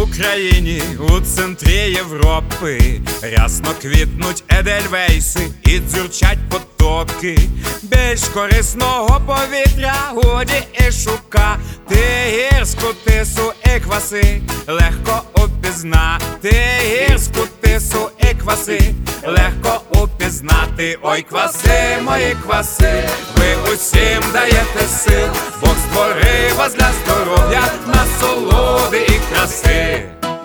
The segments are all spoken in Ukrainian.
Україні, у центрі Європи, рясно квітнуть едельвейси і дзюрчать потоки. Більш корисного повітря годі і шукати. Гірську тису і кваси легко упізнати. Гірську тису і кваси легко упізнати. Ой, кваси, мої кваси, ви усім даєте сил. Бог створив вас для здоров'я, насолоди і краси.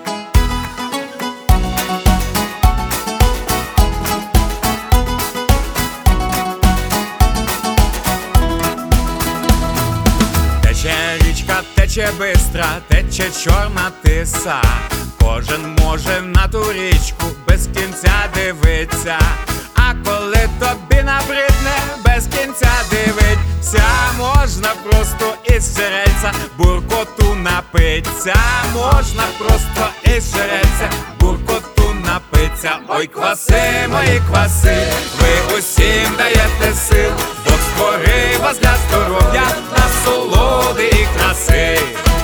Тече річка, тече бистра, тече чорна тиса. Кожен може на ту річку без кінця дивиться. А коли тобі набридне, без кінця дивиться, можна просто із черельця буркоту напиться. Можна просто із черельця буркоту напиться. Ой, кваси, мої кваси, ви усім даєте сил. Бог створив вас для здоров'я, насолоди і краси.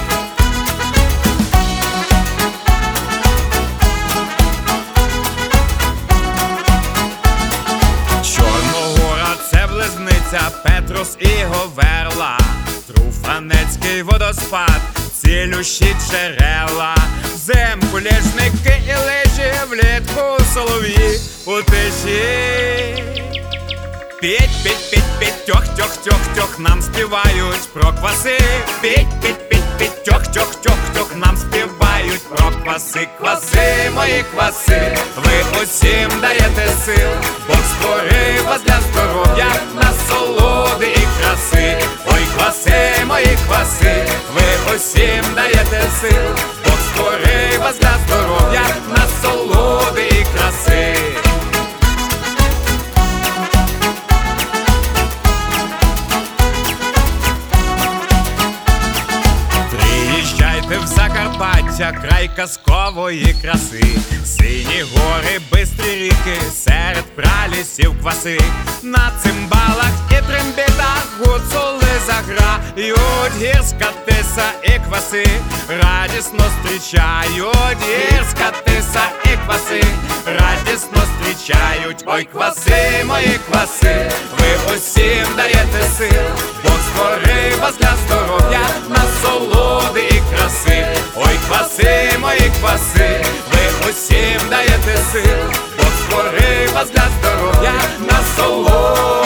Петрус і Говерла, Труфанецький водоспад, цілющі джерела. Взимку ліжники і лижі, влітку солов'ї у тиші. Піть, піть, піть, піть, тьох, тьох, тьох, тьох, нам співають про кваси. Піть, піть, піть, піть, тьох, тьох, тьох, тьох, нам співають про кваси. Кваси, мої кваси, ви усім даєте сил. Бог створив вас для здоров'я, насолоди і краси. Ой, кваси, мої кваси, ви усім даєте сил. Бог створив вас для здоров'я, насолоди і краси. В Закарпаття, край казкової краси. Сині гори, бистрі ріки, серед пралісів кваси. На цимбалах і трембітах гуцули заграють. Гірська тиса і кваси радісно зустрічають. Гірська тиса і кваси радісно зустрічають. Ой, кваси, мої кваси, ви усім даєте сил. Бог створив вас для здоров'я, насолоди і краси. Ой, кваси, мої кваси, ви усім даєте сил. Бог створив вас для здоров'я, насолоди.